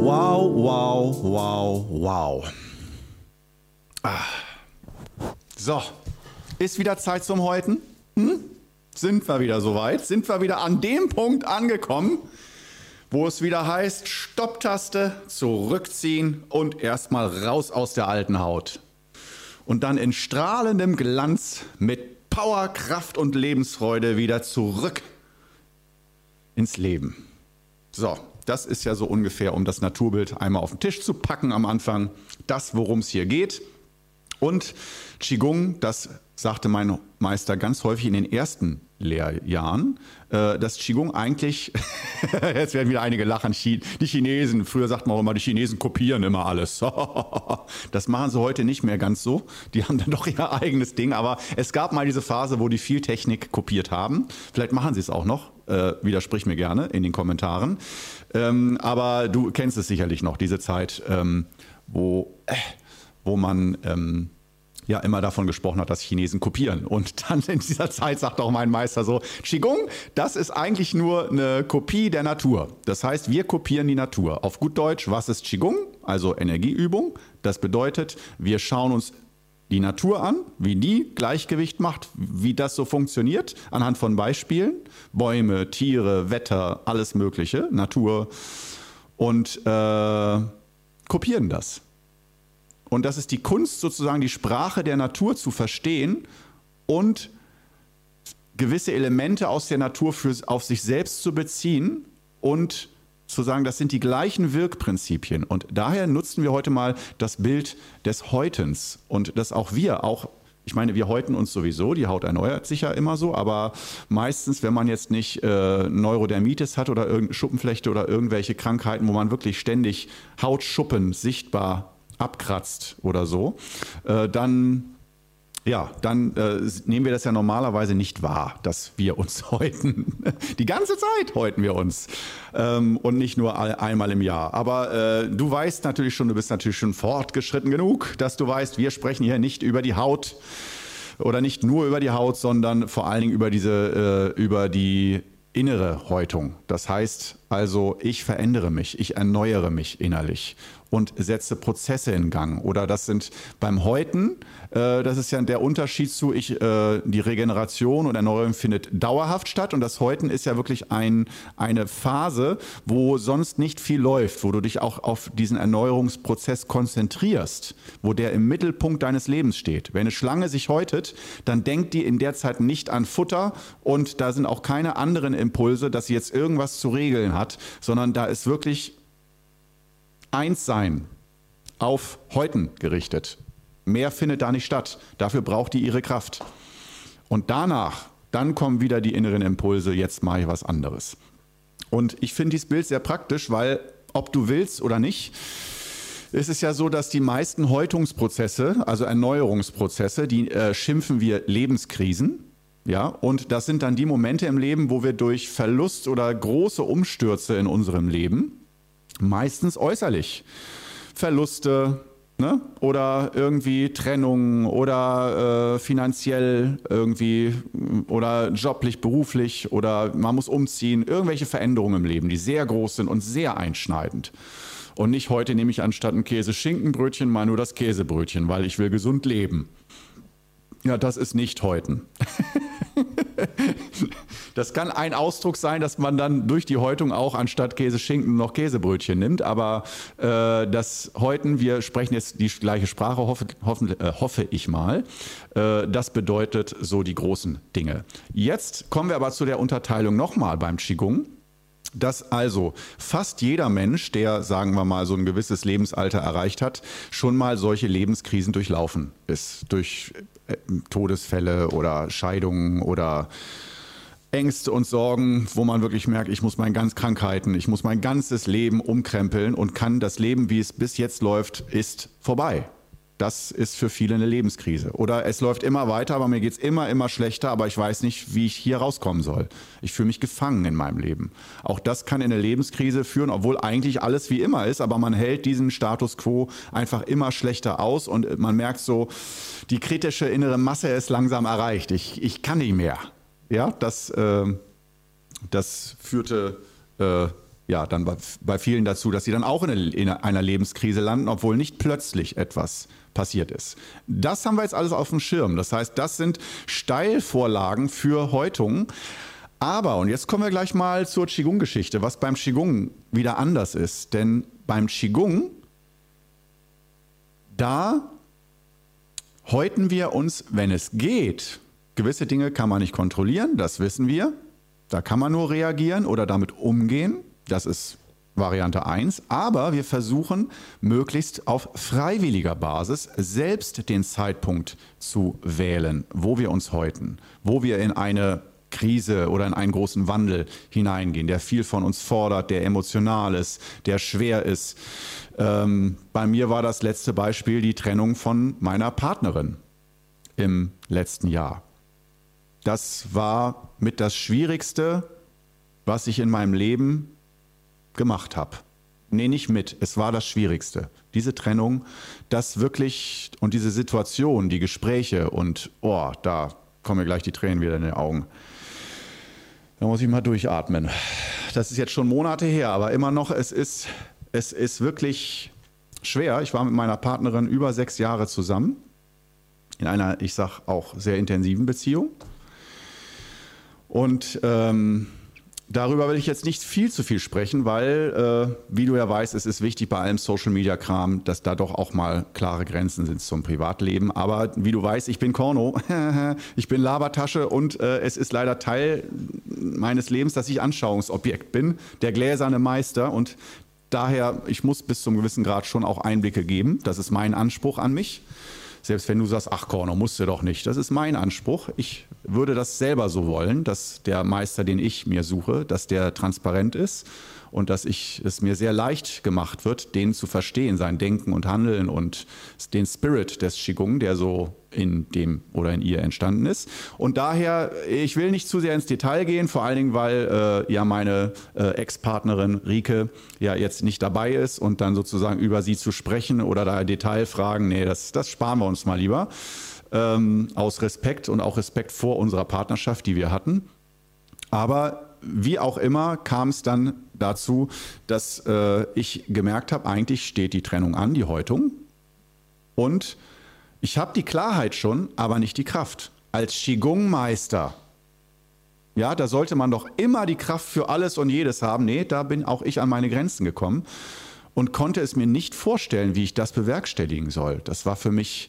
Wow, wow, wow, wow. So, ist wieder Zeit zum Häuten? Sind wir wieder soweit? Sind wir wieder an dem Punkt angekommen, wo es wieder heißt, Stopptaste, zurückziehen und erstmal raus aus der alten Haut. Und dann in strahlendem Glanz mit Power, Kraft und Lebensfreude wieder zurück ins Leben. So, das ist ja so ungefähr, um das Naturbild einmal auf den Tisch zu packen am Anfang. Das, worum es hier geht. Und Qigong, das sagte mein Meister ganz häufig in den ersten Lehrjahren, dass Qigong eigentlich, jetzt werden wieder einige lachen, die Chinesen, früher sagt man auch immer, die Chinesen kopieren immer alles. Das machen sie heute nicht mehr ganz so. Die haben dann doch ihr eigenes Ding. Aber es gab mal diese Phase, wo die viel Technik kopiert haben. Vielleicht machen sie es auch noch. Widersprich mir gerne in den Kommentaren. Aber du kennst es sicherlich noch, diese Zeit, wo man ja immer davon gesprochen hat, dass Chinesen kopieren. Und dann in dieser Zeit sagt auch mein Meister so, Qigong, das ist eigentlich nur eine Kopie der Natur. Das heißt, wir kopieren die Natur. Auf gut Deutsch, was ist Qigong? Also Energieübung. Das bedeutet, wir schauen uns die Natur an, wie die Gleichgewicht macht, wie das so funktioniert, anhand von Beispielen. Bäume, Tiere, Wetter, alles Mögliche, Natur. Und kopieren das. Und das ist die Kunst, sozusagen die Sprache der Natur zu verstehen und gewisse Elemente aus der Natur auf sich selbst zu beziehen und zu sagen, das sind die gleichen Wirkprinzipien. Und daher nutzen wir heute mal das Bild des Häutens. Und dass auch wir, ich meine, wir häuten uns sowieso, die Haut erneuert sich ja immer so, aber meistens, wenn man jetzt nicht Neurodermitis hat oder irgendeine Schuppenflechte oder irgendwelche Krankheiten, wo man wirklich ständig Hautschuppen sichtbar abkratzt oder so, dann nehmen wir das ja normalerweise nicht wahr, dass wir uns häuten. Die ganze Zeit häuten wir uns und nicht nur einmal im Jahr. Aber du weißt natürlich schon, du bist natürlich schon fortgeschritten genug, dass du weißt, wir sprechen hier nicht über die Haut oder nicht nur über die Haut, sondern vor allen Dingen über die innere Häutung. Das heißt also, ich verändere mich, ich erneuere mich innerlich und setze Prozesse in Gang. Oder das sind beim Häuten, das ist ja der Unterschied zu, die Regeneration und Erneuerung findet dauerhaft statt. Und das Häuten ist ja wirklich eine Phase, wo sonst nicht viel läuft, wo du dich auch auf diesen Erneuerungsprozess konzentrierst, wo der im Mittelpunkt deines Lebens steht. Wenn eine Schlange sich häutet, dann denkt die in der Zeit nicht an Futter und da sind auch keine anderen Impulse, dass sie jetzt irgendwas zu regeln hat, sondern da ist wirklich Einssein auf Häuten gerichtet. Mehr findet da nicht statt. Dafür braucht die ihre Kraft. Und dann kommen wieder die inneren Impulse, jetzt mache ich was anderes. Und ich finde dieses Bild sehr praktisch, weil, ob du willst oder nicht, ist es ja so, dass die meisten Häutungsprozesse, also Erneuerungsprozesse, die schimpfen wir Lebenskrisen. Ja, und das sind dann die Momente im Leben, wo wir durch Verlust oder große Umstürze in unserem Leben, meistens äußerlich, Verluste, ne? Oder irgendwie Trennung oder finanziell irgendwie oder joblich, beruflich oder man muss umziehen, irgendwelche Veränderungen im Leben, die sehr groß sind und sehr einschneidend. Und nicht heute nehme ich anstatt ein Käse-Schinkenbrötchen mal nur das Käsebrötchen, weil ich will gesund leben. Ja, das ist nicht Häuten. Das kann ein Ausdruck sein, dass man dann durch die Häutung auch anstatt Käse-Schinken noch Käsebrötchen nimmt. Aber das Häuten, wir sprechen jetzt die gleiche Sprache, hoffe ich mal. Das bedeutet so die großen Dinge. Jetzt kommen wir aber zu der Unterteilung nochmal beim Qigong. Dass also fast jeder Mensch, der, sagen wir mal, so ein gewisses Lebensalter erreicht hat, schon mal solche Lebenskrisen durchlaufen ist. Durch Todesfälle oder Scheidungen oder Ängste und Sorgen, wo man wirklich merkt, ich muss mein ganzes Leben umkrempeln und kann das Leben, wie es bis jetzt läuft, ist vorbei. Das ist für viele eine Lebenskrise. Oder es läuft immer weiter, aber mir geht es immer schlechter, aber ich weiß nicht, wie ich hier rauskommen soll. Ich fühle mich gefangen in meinem Leben. Auch das kann in eine Lebenskrise führen, obwohl eigentlich alles wie immer ist, aber man hält diesen Status quo einfach immer schlechter aus und man merkt so, die kritische innere Masse ist langsam erreicht. Ich kann nicht mehr. Ja, das führte ja dann bei vielen dazu, dass sie dann auch in einer Lebenskrise landen, obwohl nicht plötzlich etwas passiert ist. Das haben wir jetzt alles auf dem Schirm. Das heißt, das sind Steilvorlagen für Häutungen. Aber, und jetzt kommen wir gleich mal zur Qigong-Geschichte, was beim Qigong wieder anders ist. Denn beim Qigong, da häuten wir uns, wenn es geht. Gewisse Dinge kann man nicht kontrollieren, das wissen wir. Da kann man nur reagieren oder damit umgehen. Das ist Variante 1. Aber wir versuchen möglichst auf freiwilliger Basis selbst den Zeitpunkt zu wählen, wo wir uns häuten, wo wir in eine Krise oder in einen großen Wandel hineingehen, der viel von uns fordert, der emotional ist, der schwer ist. Bei mir war das letzte Beispiel die Trennung von meiner Partnerin im letzten Jahr. Das war mit das Schwierigste, was ich in meinem Leben gemacht habe. Nee, nicht mit, es war das Schwierigste. Diese Trennung, das wirklich und diese Situation, die Gespräche und da kommen mir gleich die Tränen wieder in die Augen. Da muss ich mal durchatmen. Das ist jetzt schon Monate her, aber immer noch, es ist wirklich schwer. Ich war mit meiner Partnerin über 6 Jahre zusammen. In einer, ich sag auch, sehr intensiven Beziehung. Und darüber will ich jetzt nicht viel zu viel sprechen, weil, wie du ja weißt, es ist wichtig bei allem Social-Media-Kram, dass da doch auch mal klare Grenzen sind zum Privatleben. Aber wie du weißt, ich bin Korno, ich bin Labertasche und es ist leider Teil meines Lebens, dass ich Anschauungsobjekt bin, der gläserne Meister. Und daher, ich muss bis zum gewissen Grad schon auch Einblicke geben. Das ist mein Anspruch an mich. Selbst wenn du sagst, ach Korno, musst du doch nicht. Das ist mein Anspruch. Ich würde das selber so wollen, dass der Meister, den ich mir suche, dass der transparent ist und dass es mir sehr leicht gemacht wird, den zu verstehen, sein Denken und Handeln und den Spirit des Qigong, der so in dem oder in ihr entstanden ist. Und daher, ich will nicht zu sehr ins Detail gehen, vor allen Dingen, weil meine Ex-Partnerin Rike ja jetzt nicht dabei ist und dann sozusagen über sie zu sprechen oder da Detailfragen, nee, das sparen wir uns mal lieber. Aus Respekt und auch Respekt vor unserer Partnerschaft, die wir hatten. Aber wie auch immer kam es dann dazu, dass ich gemerkt habe, eigentlich steht die Trennung an, die Häutung. Und ich habe die Klarheit schon, aber nicht die Kraft. Als Qigong-Meister, ja, da sollte man doch immer die Kraft für alles und jedes haben. Nee, da bin auch ich an meine Grenzen gekommen und konnte es mir nicht vorstellen, wie ich das bewerkstelligen soll. Das war für mich,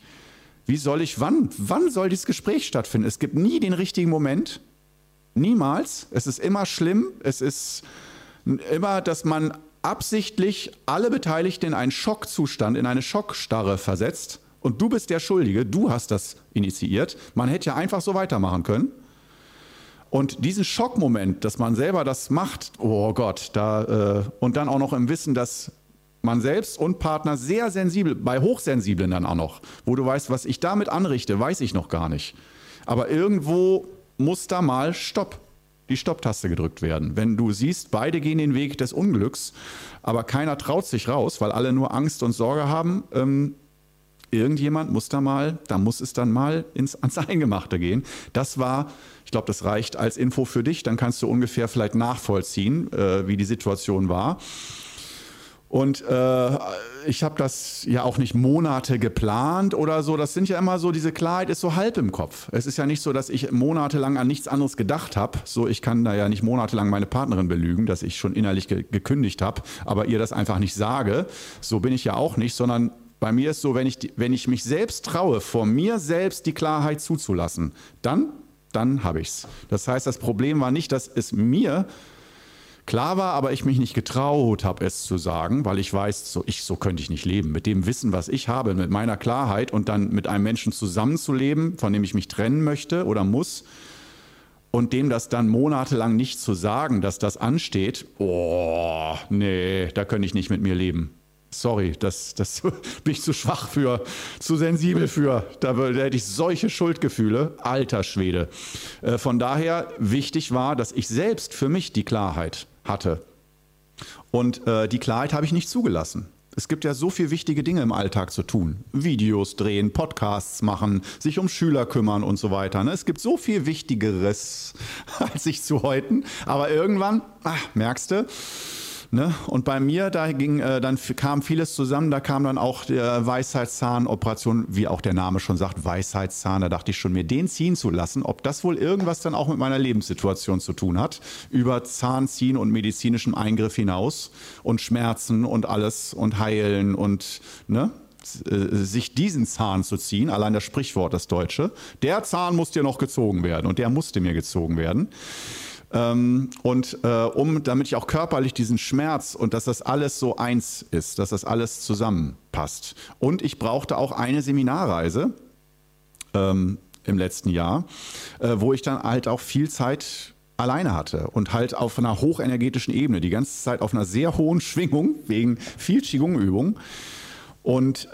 wann soll dieses Gespräch stattfinden? Es gibt nie den richtigen Moment, niemals. Es ist immer schlimm, es ist immer, dass man absichtlich alle Beteiligten in einen Schockzustand, in eine Schockstarre versetzt. Und du bist der Schuldige, du hast das initiiert. Man hätte ja einfach so weitermachen können. Und diesen Schockmoment, dass man selber das macht, oh Gott, und dann auch noch im Wissen, dass man selbst und Partner sehr sensibel, bei Hochsensiblen dann auch noch, wo du weißt, was ich damit anrichte, weiß ich noch gar nicht. Aber irgendwo muss da mal die Stopptaste gedrückt werden. Wenn du siehst, beide gehen den Weg des Unglücks, aber keiner traut sich raus, weil alle nur Angst und Sorge haben, irgendjemand muss da muss es dann mal ans Eingemachte gehen. Das war, ich glaube, das reicht als Info für dich, dann kannst du ungefähr vielleicht nachvollziehen, wie die Situation war. Und ich habe das ja auch nicht Monate geplant oder so. Das sind ja immer so, diese Klarheit ist so halb im Kopf. Es ist ja nicht so, dass ich monatelang an nichts anderes gedacht habe. So, ich kann da ja nicht monatelang meine Partnerin belügen, dass ich schon innerlich gekündigt habe, aber ihr das einfach nicht sage. So bin ich ja auch nicht, sondern bei mir ist so, wenn ich mich selbst traue, vor mir selbst die Klarheit zuzulassen, dann habe ich's. Das heißt, das Problem war nicht, dass es mir klar war, aber ich mich nicht getraut habe, es zu sagen, weil ich weiß, so könnte ich nicht leben. Mit dem Wissen, was ich habe, mit meiner Klarheit und dann mit einem Menschen zusammenzuleben, von dem ich mich trennen möchte oder muss und dem das dann monatelang nicht zu sagen, dass das ansteht, nee, da könnte ich nicht mit mir leben. Sorry, das bin ich zu schwach für, zu sensibel für. Da hätte ich solche Schuldgefühle. Alter Schwede. Von daher wichtig war, dass ich selbst für mich die Klarheit hatte. Und die Klarheit habe ich nicht zugelassen. Es gibt ja so viele wichtige Dinge im Alltag zu tun. Videos drehen, Podcasts machen, sich um Schüler kümmern und so weiter. Ne? Es gibt so viel Wichtigeres, als sich zu häuten. Aber irgendwann, merkst du, Ne? Und bei mir, dann kam vieles zusammen, da kam dann auch der Weisheitszahnoperation, wie auch der Name schon sagt, Weisheitszahn, da dachte ich schon, mir den ziehen zu lassen, ob das wohl irgendwas dann auch mit meiner Lebenssituation zu tun hat, über Zahnziehen und medizinischem Eingriff hinaus und Schmerzen und alles und heilen und ne? Sich diesen Zahn zu ziehen, allein das Sprichwort, das Deutsche, der Zahn muss dir noch gezogen werden und der musste mir gezogen werden. Damit ich auch körperlich diesen Schmerz und dass das alles so eins ist, dass das alles zusammenpasst. Und ich brauchte auch eine Seminarreise im letzten Jahr, wo ich dann halt auch viel Zeit alleine hatte und halt auf einer hochenergetischen Ebene, die ganze Zeit auf einer sehr hohen Schwingung, wegen viel Qigong-Übung. Und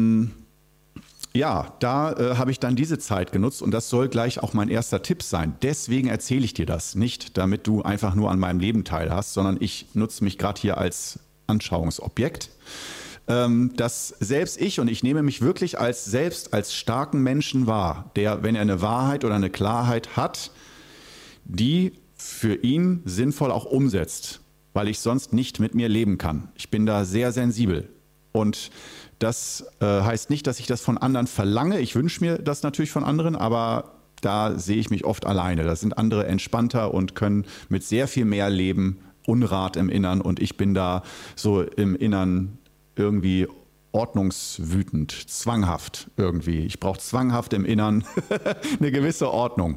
da habe ich dann diese Zeit genutzt und das soll gleich auch mein erster Tipp sein. Deswegen erzähle ich dir das nicht, damit du einfach nur an meinem Leben teilhast, sondern ich nutze mich gerade hier als Anschauungsobjekt. Dass selbst ich, und ich nehme mich wirklich als starken Menschen wahr, der, wenn er eine Wahrheit oder eine Klarheit hat, die für ihn sinnvoll auch umsetzt, weil ich sonst nicht mit mir leben kann. Ich bin da sehr sensibel. Und das heißt nicht, dass ich das von anderen verlange. Ich wünsche mir das natürlich von anderen, aber da sehe ich mich oft alleine. Da sind andere entspannter und können mit sehr viel mehr leben, Unrat im Innern. Und ich bin da so im Innern irgendwie ordnungswütend, zwanghaft irgendwie. Ich brauche zwanghaft im Innern eine gewisse Ordnung.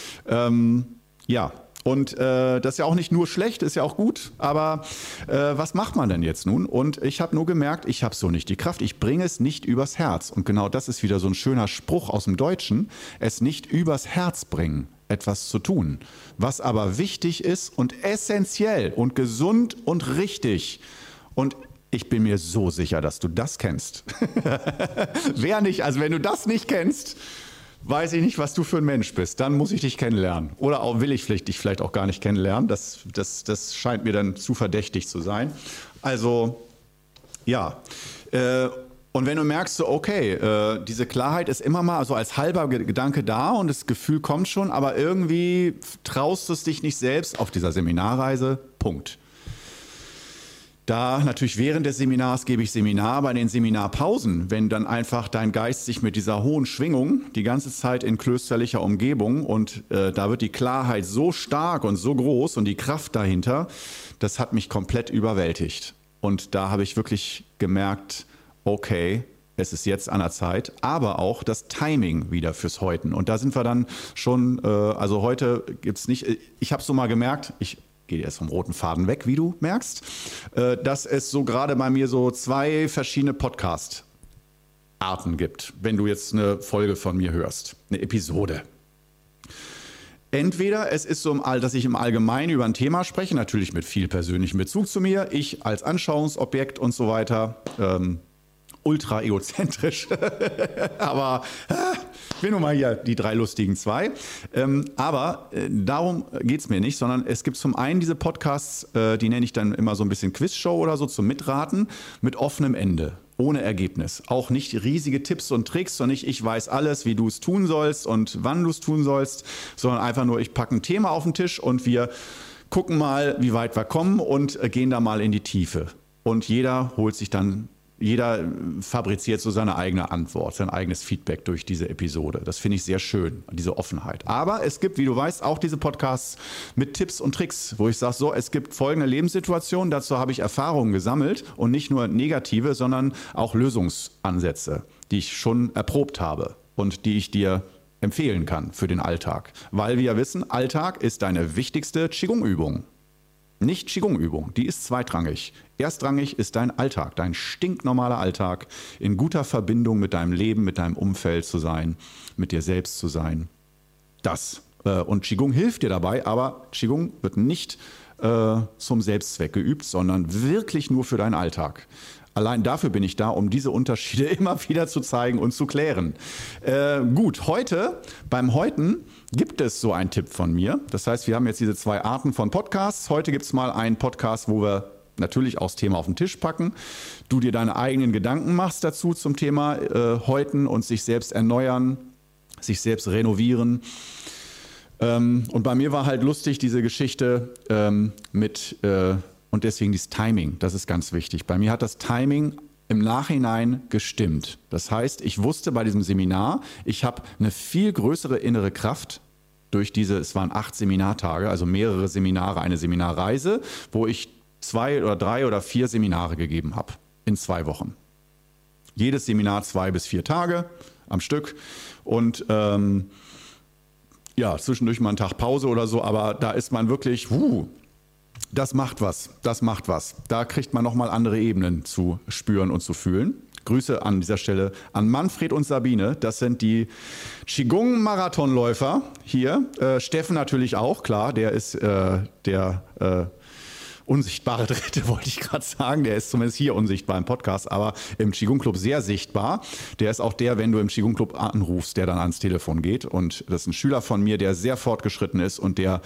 Und das ist ja auch nicht nur schlecht, ist ja auch gut, aber was macht man denn jetzt nun? Und ich habe nur gemerkt, ich habe so nicht die Kraft, ich bringe es nicht übers Herz. Und genau das ist wieder so ein schöner Spruch aus dem Deutschen, es nicht übers Herz bringen, etwas zu tun. Was aber wichtig ist und essentiell und gesund und richtig. Und ich bin mir so sicher, dass du das kennst. Wer nicht, also wenn du das nicht kennst, weiß ich nicht, was du für ein Mensch bist. Dann muss ich dich kennenlernen. Oder auch will ich dich vielleicht auch gar nicht kennenlernen. Das scheint mir dann zu verdächtig zu sein. Also, ja. Und wenn du merkst, so, okay, diese Klarheit ist immer mal so als halber Gedanke da und das Gefühl kommt schon, aber irgendwie traust du es dich nicht selbst auf dieser Seminarreise. Punkt. Da natürlich während des Seminars gebe ich Seminar, bei den Seminarpausen, wenn dann einfach dein Geist sich mit dieser hohen Schwingung die ganze Zeit in klösterlicher Umgebung und da wird die Klarheit so stark und so groß und die Kraft dahinter, das hat mich komplett überwältigt. Und da habe ich wirklich gemerkt, okay, es ist jetzt an der Zeit, aber auch das Timing wieder fürs Häuten. Und da sind wir dann schon, also heute gibt es nicht, ich habe so mal gemerkt, ich gehe jetzt vom roten Faden weg, wie du merkst, dass es so gerade bei mir so 2 verschiedene Podcast-Arten gibt, wenn du jetzt eine Folge von mir hörst, eine Episode. Entweder es ist so, dass ich im Allgemeinen über ein Thema spreche, natürlich mit viel persönlichem Bezug zu mir, ich als Anschauungsobjekt und so weiter, ultra egozentrisch, aber ich will nur mal hier die 3 lustigen 2. Aber darum geht es mir nicht, sondern es gibt zum einen diese Podcasts, die nenne ich dann immer so ein bisschen Quizshow oder so zum Mitraten, mit offenem Ende, ohne Ergebnis. Auch nicht riesige Tipps und Tricks, sondern nicht ich weiß alles, wie du es tun sollst und wann du es tun sollst, sondern einfach nur ich packe ein Thema auf den Tisch und wir gucken mal, wie weit wir kommen und gehen da mal in die Tiefe. Und jeder fabriziert so seine eigene Antwort, sein eigenes Feedback durch diese Episode. Das finde ich sehr schön, diese Offenheit. Aber es gibt, wie du weißt, auch diese Podcasts mit Tipps und Tricks, wo ich sage, so, es gibt folgende Lebenssituationen, dazu habe ich Erfahrungen gesammelt und nicht nur negative, sondern auch Lösungsansätze, die ich schon erprobt habe und die ich dir empfehlen kann für den Alltag. Weil wir ja wissen, Alltag ist deine wichtigste Qigong-Übung. Nicht Qigong-Übung, die ist zweitrangig. Erstrangig ist dein Alltag, dein stinknormaler Alltag, in guter Verbindung mit deinem Leben, mit deinem Umfeld zu sein, mit dir selbst zu sein. Das. Und Qigong hilft dir dabei, aber Qigong wird nicht zum Selbstzweck geübt, sondern wirklich nur für deinen Alltag. Allein dafür bin ich da, um diese Unterschiede immer wieder zu zeigen und zu klären. Gut, heute, beim Häuten, gibt es so einen Tipp von mir. Das heißt, wir haben jetzt diese 2 Arten von Podcasts. Heute gibt es mal einen Podcast, wo wir natürlich auch das Thema auf den Tisch packen. Du dir deine eigenen Gedanken machst dazu zum Thema Häuten und sich selbst erneuern, sich selbst renovieren. Und bei mir war halt lustig diese Geschichte und Und deswegen dieses Timing, das ist ganz wichtig. Bei mir hat das Timing im Nachhinein gestimmt. Das heißt, ich wusste bei diesem Seminar, ich habe eine viel größere innere Kraft durch es waren 8 Seminartage, also mehrere Seminare, eine Seminarreise, wo ich 2 oder 3 oder 4 Seminare gegeben habe in 2 Wochen. Jedes Seminar 2 bis 4 Tage am Stück und zwischendurch mal einen Tag Pause oder so, aber da ist man wirklich, das macht was. Da kriegt man nochmal andere Ebenen zu spüren und zu fühlen. Grüße an dieser Stelle an Manfred und Sabine. Das sind die Qigong-Marathonläufer hier. Steffen natürlich auch, klar, der ist der unsichtbare Dritte, wollte ich gerade sagen. Der ist zumindest hier unsichtbar im Podcast, aber im Qigong-Club sehr sichtbar. Der ist auch der, wenn du im Qigong-Club anrufst, der dann ans Telefon geht. Und das ist ein Schüler von mir, der sehr fortgeschritten ist und der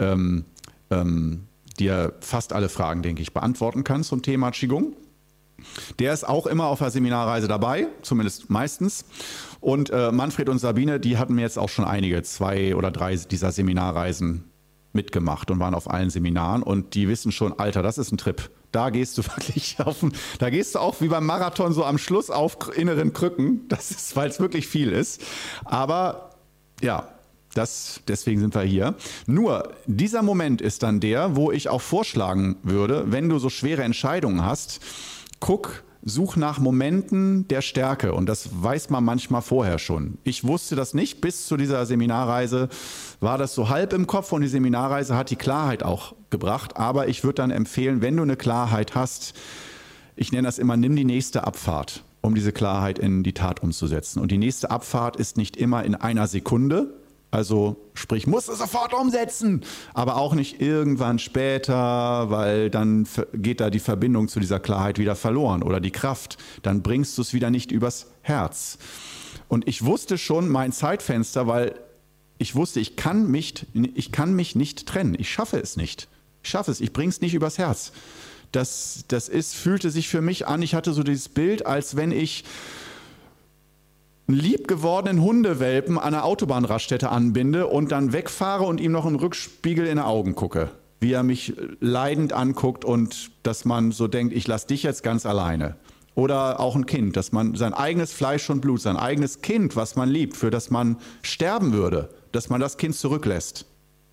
dir fast alle Fragen, denke ich, beantworten kann zum Thema Qigong. Der ist auch immer auf der Seminarreise dabei, zumindest meistens. Und Manfred und Sabine, die hatten mir jetzt auch schon 2 oder 3 dieser Seminarreisen mitgemacht und waren auf allen Seminaren. Und die wissen schon, Alter, das ist ein Trip. Da gehst du wirklich da gehst du auch wie beim Marathon so am Schluss auf inneren Krücken. Das ist, weil es wirklich viel ist. Aber ja, deswegen sind wir hier. Nur dieser Moment ist dann der, wo ich auch vorschlagen würde, wenn du so schwere Entscheidungen hast, such nach Momenten der Stärke und das weiß man manchmal vorher schon. Ich wusste das nicht, bis zu dieser Seminarreise war das so halb im Kopf und die Seminarreise hat die Klarheit auch gebracht, aber ich würde dann empfehlen, wenn du eine Klarheit hast, ich nenne das immer, nimm die nächste Abfahrt, um diese Klarheit in die Tat umzusetzen. Und die nächste Abfahrt ist nicht immer in einer Sekunde, also sprich, musst du sofort umsetzen, aber auch nicht irgendwann später, weil dann geht da die Verbindung zu dieser Klarheit wieder verloren oder die Kraft. Dann bringst du es wieder nicht übers Herz. Und ich wusste schon mein Zeitfenster, weil ich wusste, ich kann mich nicht trennen. Ich schaffe es nicht. Ich bringe es nicht übers Herz. Fühlte sich für mich an, ich hatte so dieses Bild, als wenn ich einen liebgewordenen Hundewelpen an einer Autobahnraststätte anbinde und dann wegfahre und ihm noch im Rückspiegel in die Augen gucke. Wie er mich leidend anguckt und dass man so denkt, ich lasse dich jetzt ganz alleine. Oder auch ein Kind, dass man sein eigenes Fleisch und Blut, sein eigenes Kind, was man liebt, für das man sterben würde, dass man das Kind zurücklässt.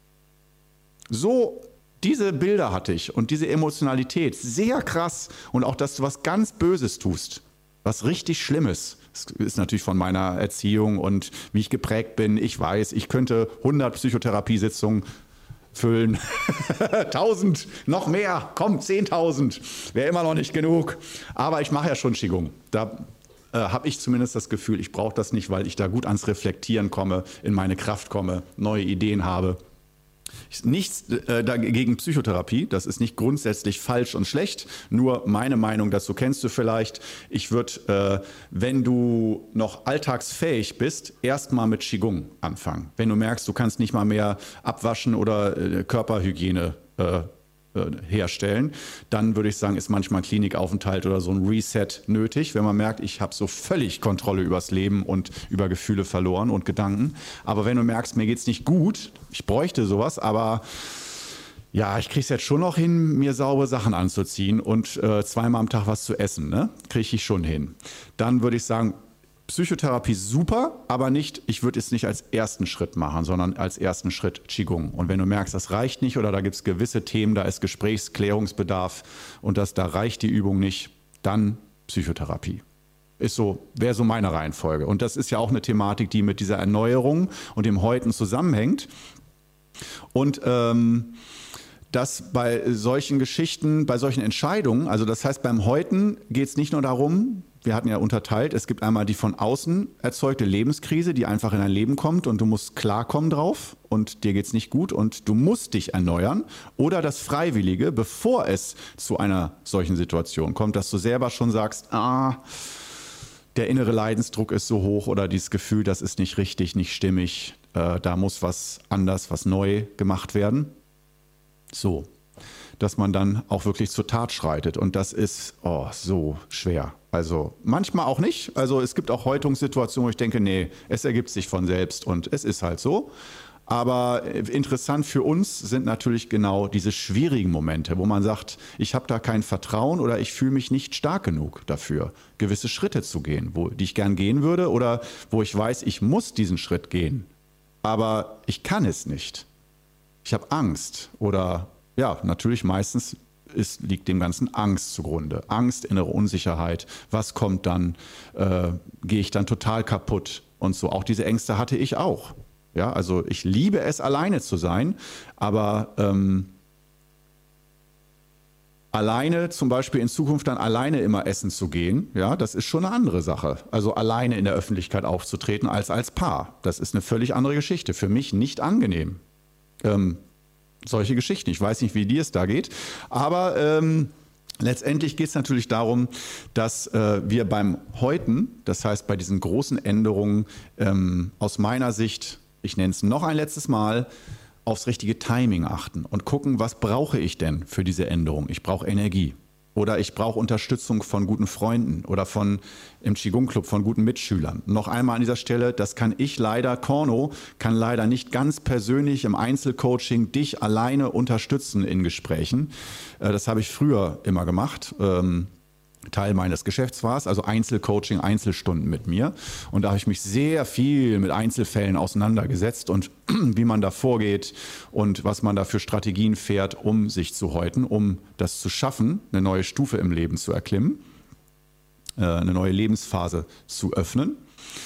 So diese Bilder hatte ich und diese Emotionalität, sehr krass. Und auch, dass du was ganz Böses tust, was richtig Schlimmes. Das ist natürlich von meiner Erziehung und wie ich geprägt bin. Ich weiß, ich könnte 100 Psychotherapiesitzungen füllen. 1000, noch mehr, komm, 10.000. Wäre immer noch nicht genug. Aber ich mache ja schon Qigong. Da habe ich zumindest das Gefühl, ich brauche das nicht, weil ich da gut ans Reflektieren komme, in meine Kraft komme, neue Ideen habe. Nichts dagegen Psychotherapie, das ist nicht grundsätzlich falsch und schlecht, nur meine Meinung dazu kennst du vielleicht. Ich würde, wenn du noch alltagsfähig bist, erstmal mit Qigong anfangen. Wenn du merkst, du kannst nicht mal mehr abwaschen oder Körperhygiene herstellen, dann würde ich sagen, ist manchmal ein Klinikaufenthalt oder so ein Reset nötig, wenn man merkt, ich habe so völlig Kontrolle übers Leben und über Gefühle verloren und Gedanken. Aber wenn du merkst, mir geht's nicht gut, ich bräuchte sowas, aber ja, ich kriege es jetzt schon noch hin, mir saubere Sachen anzuziehen und 2-mal am Tag was zu essen, ne? Kriege ich schon hin. Dann würde ich sagen, Psychotherapie super, aber nicht, ich würde es nicht als ersten Schritt machen, sondern als ersten Schritt Qigong. Und wenn du merkst, das reicht nicht oder da gibt es gewisse Themen, da ist Gesprächsklärungsbedarf und da reicht die Übung nicht, dann Psychotherapie. Wäre so meine Reihenfolge. Und das ist ja auch eine Thematik, die mit dieser Erneuerung und dem Häuten zusammenhängt. Und dass bei solchen Geschichten, bei solchen Entscheidungen, also das heißt beim Häuten geht es nicht nur darum, wir hatten ja unterteilt, es gibt einmal die von außen erzeugte Lebenskrise, die einfach in dein Leben kommt und du musst klarkommen drauf und dir geht's nicht gut und du musst dich erneuern. Oder das Freiwillige, bevor es zu einer solchen Situation kommt, dass du selber schon sagst, der innere Leidensdruck ist so hoch oder dieses Gefühl, das ist nicht richtig, nicht stimmig, da muss was anders, was neu gemacht werden. So, dass man dann auch wirklich zur Tat schreitet. Und das ist so schwer. Also manchmal auch nicht. Also es gibt auch Häutungssituationen, wo ich denke, nee, es ergibt sich von selbst und es ist halt so. Aber interessant für uns sind natürlich genau diese schwierigen Momente, wo man sagt, ich habe da kein Vertrauen oder ich fühle mich nicht stark genug dafür, gewisse Schritte zu gehen, die ich gern gehen würde oder wo ich weiß, ich muss diesen Schritt gehen, aber ich kann es nicht. Ich habe Angst oder ja, natürlich meistens liegt dem Ganzen Angst zugrunde. Angst, innere Unsicherheit. Was kommt dann? Gehe ich dann total kaputt? Und so. Auch diese Ängste hatte ich auch. Ja, also ich liebe es, alleine zu sein, aber alleine zum Beispiel in Zukunft dann alleine immer essen zu gehen, ja, das ist schon eine andere Sache. Also alleine in der Öffentlichkeit aufzutreten als Paar. Das ist eine völlig andere Geschichte. Für mich nicht angenehm. Solche Geschichten. Ich weiß nicht, wie dir es da geht, aber letztendlich geht es natürlich darum, dass wir beim Häuten, das heißt bei diesen großen Änderungen, aus meiner Sicht, ich nenne es noch ein letztes Mal, aufs richtige Timing achten und gucken, was brauche ich denn für diese Änderung? Ich brauche Energie oder ich brauche Unterstützung von guten Freunden oder im Qigong-Club von guten Mitschülern. Noch einmal an dieser Stelle, das kann ich leider, Korno, kann leider nicht ganz persönlich im Einzelcoaching dich alleine unterstützen in Gesprächen. Das habe ich früher immer gemacht. Teil meines Geschäfts war es, also Einzelcoaching, Einzelstunden mit mir. Und da habe ich mich sehr viel mit Einzelfällen auseinandergesetzt und wie man da vorgeht und was man da für Strategien fährt, um sich zu häuten, um das zu schaffen, eine neue Stufe im Leben zu erklimmen, eine neue Lebensphase zu öffnen.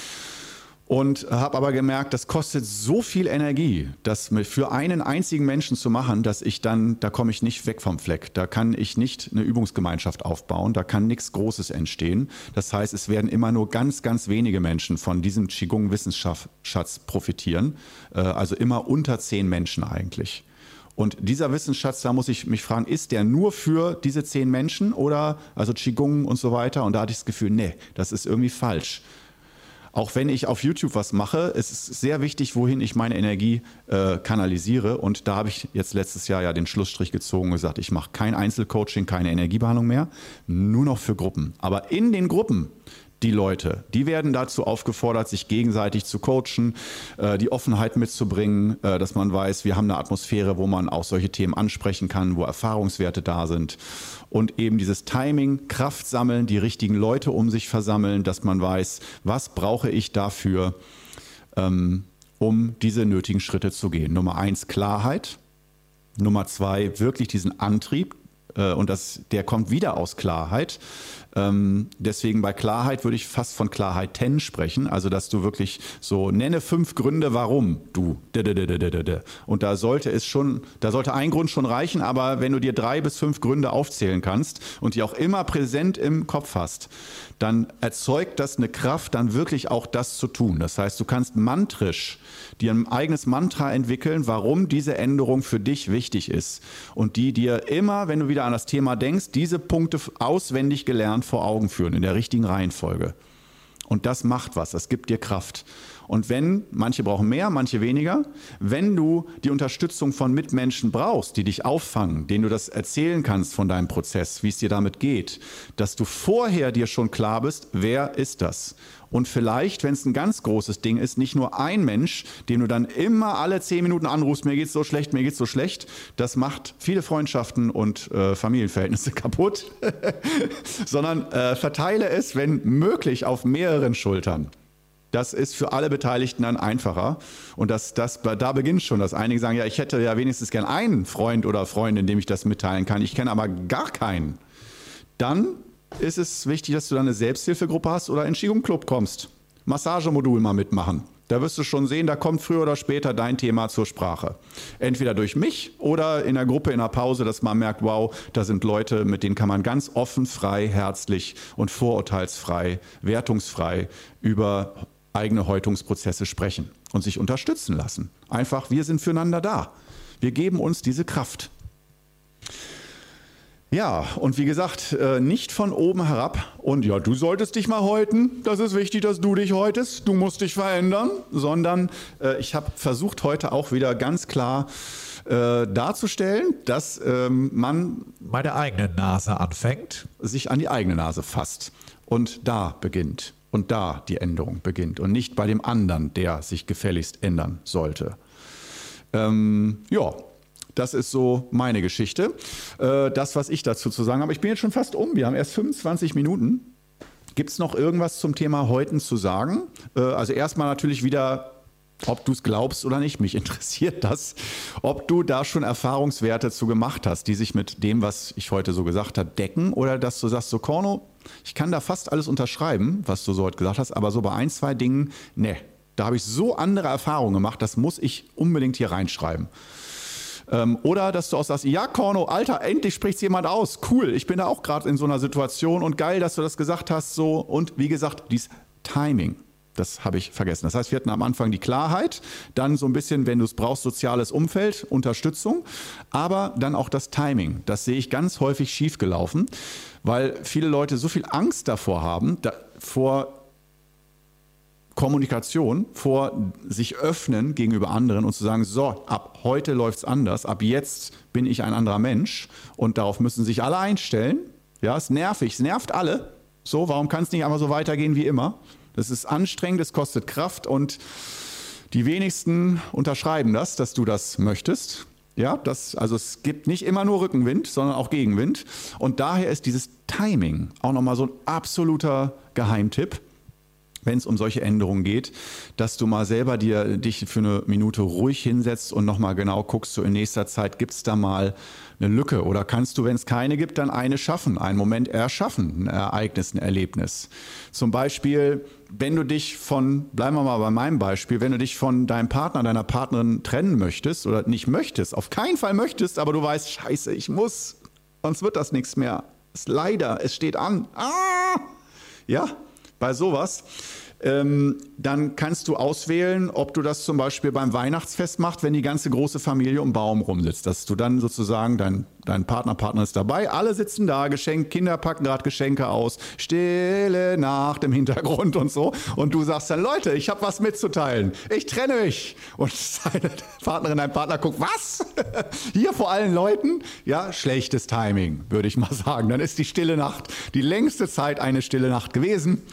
Und habe aber gemerkt, das kostet so viel Energie, das für einen einzigen Menschen zu machen, dass da komme ich nicht weg vom Fleck. Da kann ich nicht eine Übungsgemeinschaft aufbauen, da kann nichts Großes entstehen. Das heißt, es werden immer nur ganz, ganz wenige Menschen von diesem Qigong-Wissensschatz profitieren. Also immer unter 10 Menschen eigentlich. Und dieser Wissensschatz, da muss ich mich fragen, ist der nur für diese 10 Menschen oder also Qigong und so weiter? Und da hatte ich das Gefühl, nee, das ist irgendwie falsch. Auch wenn ich auf YouTube was mache, ist es sehr wichtig, wohin ich meine Energie kanalisiere. Und da habe ich jetzt letztes Jahr ja den Schlussstrich gezogen und gesagt, ich mache kein Einzelcoaching, keine Energiebehandlung mehr, nur noch für Gruppen. Aber in den Gruppen, die Leute, die werden dazu aufgefordert, sich gegenseitig zu coachen, die Offenheit mitzubringen, dass man weiß, wir haben eine Atmosphäre, wo man auch solche Themen ansprechen kann, wo Erfahrungswerte da sind. Und eben dieses Timing, Kraft sammeln, die richtigen Leute um sich versammeln, dass man weiß, was brauche ich dafür, um diese nötigen Schritte zu gehen. Nummer 1, Klarheit. Nummer 2, wirklich diesen Antrieb. Und der kommt wieder aus Klarheit. Deswegen bei Klarheit würde ich fast von Klarheiten sprechen. Also, dass du wirklich so nenne 5 Gründe, warum du. Und da sollte ein Grund schon reichen, aber wenn du dir 3 bis 5 Gründe aufzählen kannst und die auch immer präsent im Kopf hast, dann erzeugt das eine Kraft, dann wirklich auch das zu tun. Das heißt, du kannst mantrisch dir ein eigenes Mantra entwickeln, warum diese Änderung für dich wichtig ist. Und die dir immer, wenn du wieder an das Thema denkst, diese Punkte auswendig gelernt vor Augen führen, in der richtigen Reihenfolge. Und das macht was, das gibt dir Kraft. Und manche brauchen mehr, manche weniger, wenn du die Unterstützung von Mitmenschen brauchst, die dich auffangen, denen du das erzählen kannst von deinem Prozess, wie es dir damit geht, dass du vorher dir schon klar bist, wer ist das? Und vielleicht, wenn es ein ganz großes Ding ist, nicht nur ein Mensch, den du dann immer alle 10 Minuten anrufst, mir geht's so schlecht, mir geht's so schlecht. Das macht viele Freundschaften und Familienverhältnisse kaputt. Sondern verteile es, wenn möglich, auf mehreren Schultern. Das ist für alle Beteiligten dann einfacher. Und da beginnt schon, dass einige sagen, ja, ich hätte ja wenigstens gern einen Freund oder Freundin, dem ich das mitteilen kann. Ich kenne aber gar keinen. Dann ist es wichtig, dass du dann eine Selbsthilfegruppe hast oder in den Qigong-Club kommst. Massagemodul mal mitmachen. Da wirst du schon sehen, da kommt früher oder später dein Thema zur Sprache. Entweder durch mich oder in der Gruppe in der Pause, dass man merkt, wow, da sind Leute, mit denen kann man ganz offen, frei, herzlich und vorurteilsfrei, wertungsfrei über eigene Häutungsprozesse sprechen und sich unterstützen lassen. Einfach, wir sind füreinander da. Wir geben uns diese Kraft. Ja, und wie gesagt, nicht von oben herab und ja, du solltest dich mal häuten, das ist wichtig, dass du dich häutest, du musst dich verändern, sondern ich habe versucht heute auch wieder ganz klar darzustellen, dass man bei der eigenen Nase anfängt, sich an die eigene Nase fasst und da beginnt und da die Änderung beginnt und nicht bei dem anderen, der sich gefälligst ändern sollte. Ja, das ist so meine Geschichte. Das, was ich dazu zu sagen habe. Ich bin jetzt schon fast um. Wir haben erst 25 Minuten. Gibt es noch irgendwas zum Thema Häuten zu sagen? Also erstmal natürlich wieder, ob du es glaubst oder nicht. Mich interessiert das, ob du da schon Erfahrungswerte zu gemacht hast, die sich mit dem, was ich heute so gesagt habe, decken. Oder dass du sagst, so Corno, ich kann da fast alles unterschreiben, was du so heute gesagt hast. Aber so bei ein, zwei Dingen, ne, da habe ich so andere Erfahrungen gemacht, das muss ich unbedingt hier reinschreiben. Oder dass du auch sagst, ja Corno, Alter, endlich spricht jemand aus. Cool, ich bin da auch gerade in so einer Situation und geil, dass du das gesagt hast. So. Und wie gesagt, dieses Timing, das habe ich vergessen. Das heißt, wir hatten am Anfang die Klarheit, dann so ein bisschen, wenn du es brauchst, soziales Umfeld, Unterstützung, aber dann auch das Timing. Das sehe ich ganz häufig schiefgelaufen, weil viele Leute so viel Angst davor haben, vor Kommunikation, vor sich öffnen gegenüber anderen und zu sagen, so, ab heute läuft es anders, ab jetzt bin ich ein anderer Mensch und darauf müssen sich alle einstellen. Ja, es ist nervig, es nervt alle. So, warum kann es nicht einfach so weitergehen wie immer? Das ist anstrengend, es kostet Kraft und die wenigsten unterschreiben das, dass du das möchtest. Ja, also es gibt nicht immer nur Rückenwind, sondern auch Gegenwind. Und daher ist dieses Timing auch nochmal so ein absoluter Geheimtipp, wenn es um solche Änderungen geht, dass du mal selber dich für eine Minute ruhig hinsetzt und nochmal genau guckst, so in nächster Zeit gibt es da mal eine Lücke oder kannst du, wenn es keine gibt, dann eine schaffen, einen Moment erschaffen, ein Ereignis, ein Erlebnis. Zum Beispiel, wenn du dich bleiben wir mal bei meinem Beispiel, wenn du dich von deinem Partner, deiner Partnerin trennen möchtest oder nicht möchtest, auf keinen Fall möchtest, aber du weißt, scheiße, ich muss, sonst wird das nichts mehr. Es steht an. Ja, bei sowas, dann kannst du auswählen, ob du das zum Beispiel beim Weihnachtsfest machst, wenn die ganze große Familie um den Baum rumsitzt. Dass du dann sozusagen, dein Partner ist dabei, alle sitzen da, Kinder packen gerade Geschenke aus, Stille Nacht im Hintergrund und so. Und du sagst dann, Leute, ich habe was mitzuteilen, ich trenne mich. Und deine Partnerin, dein Partner guckt, was? Hier vor allen Leuten? Ja, schlechtes Timing, würde ich mal sagen. Dann ist die stille Nacht die längste Zeit eine stille Nacht gewesen.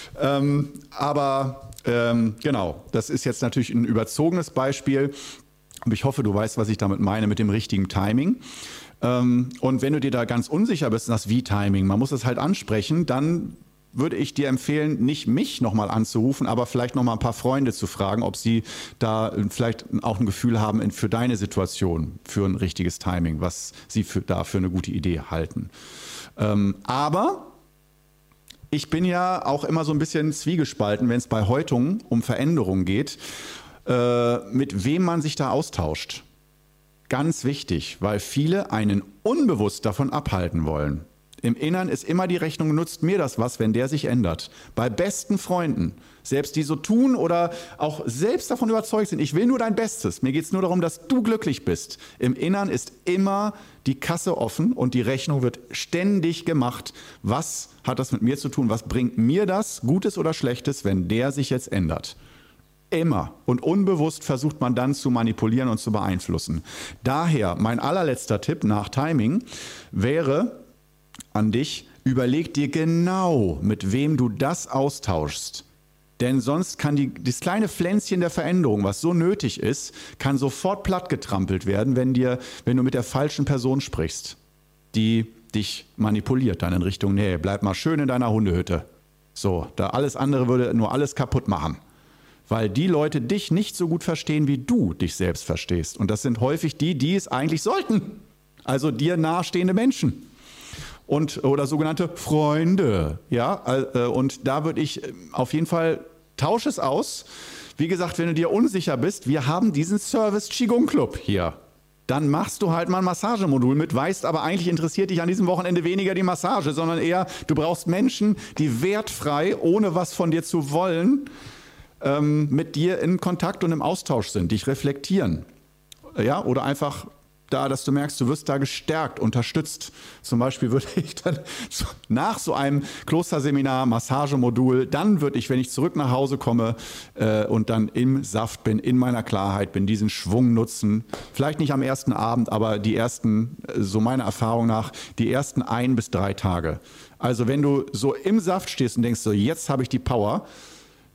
Aber genau, das ist jetzt natürlich ein überzogenes Beispiel. Aber ich hoffe, du weißt, was ich damit meine mit dem richtigen Timing. Und wenn du dir da ganz unsicher bist, das wie Timing, man muss es halt ansprechen, dann würde ich dir empfehlen, nicht mich nochmal anzurufen, aber vielleicht nochmal ein paar Freunde zu fragen, ob sie da vielleicht auch ein Gefühl haben für deine Situation, für ein richtiges Timing, was sie da für eine gute Idee halten. Aber ich bin ja auch immer so ein bisschen zwiegespalten, wenn es bei Häutungen um Veränderungen geht, mit wem man sich da austauscht. Ganz wichtig, weil viele einen unbewusst davon abhalten wollen. Im Innern ist immer die Rechnung, nutzt mir das was, wenn der sich ändert. Bei besten Freunden, selbst die so tun oder auch selbst davon überzeugt sind, ich will nur dein Bestes, mir geht es nur darum, dass du glücklich bist. Im Innern ist immer die Kasse offen und die Rechnung wird ständig gemacht. Was hat das mit mir zu tun? Was bringt mir das, Gutes oder Schlechtes, wenn der sich jetzt ändert? Immer. Und unbewusst versucht man dann zu manipulieren und zu beeinflussen. Daher mein allerletzter Tipp nach Timing wäre an dich, überleg dir genau, mit wem du das austauschst. Denn sonst kann das kleine Pflänzchen der Veränderung, was so nötig ist, kann sofort plattgetrampelt werden, wenn du mit der falschen Person sprichst, die dich manipuliert dann in Richtung, nee, bleib mal schön in deiner Hundehütte. So, da alles andere würde nur alles kaputt machen. Weil die Leute dich nicht so gut verstehen, wie du dich selbst verstehst. Und das sind häufig die es eigentlich sollten. Also dir nahestehende Menschen. Oder sogenannte Freunde. Ja? Und da würde ich auf jeden Fall, tausch es aus. Wie gesagt, wenn du dir unsicher bist, wir haben diesen Service Qigong Club hier. Dann machst du halt mal ein Massagemodul mit, weißt aber eigentlich interessiert dich an diesem Wochenende weniger die Massage, sondern eher, du brauchst Menschen, die wertfrei, ohne was von dir zu wollen, mit dir in Kontakt und im Austausch sind, dich reflektieren. Ja, oder einfach da, dass du merkst, du wirst da gestärkt, unterstützt. Zum Beispiel würde ich dann nach so einem Klosterseminar, Massagemodul, dann würde ich, wenn ich zurück nach Hause komme und dann im Saft bin, in meiner Klarheit bin, diesen Schwung nutzen. Vielleicht nicht am ersten Abend, aber die ersten, so meiner Erfahrung nach, die ersten 1 bis 3 Tage. Also wenn du so im Saft stehst und denkst, so jetzt habe ich die Power,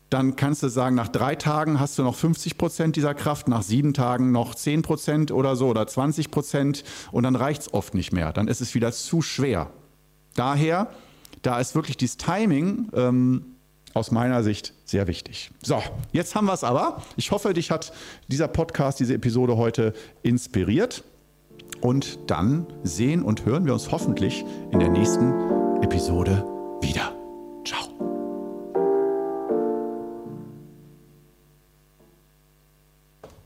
dann kannst du sagen, nach 3 Tagen hast du noch 50% dieser Kraft, nach 7 Tagen noch 10% oder so oder 20% und dann reicht es oft nicht mehr. Dann ist es wieder zu schwer. Daher, da ist wirklich dieses Timing aus meiner Sicht sehr wichtig. So, jetzt haben wir es aber. Ich hoffe, dich hat dieser Podcast, diese Episode heute inspiriert. Und dann sehen und hören wir uns hoffentlich in der nächsten Episode wieder.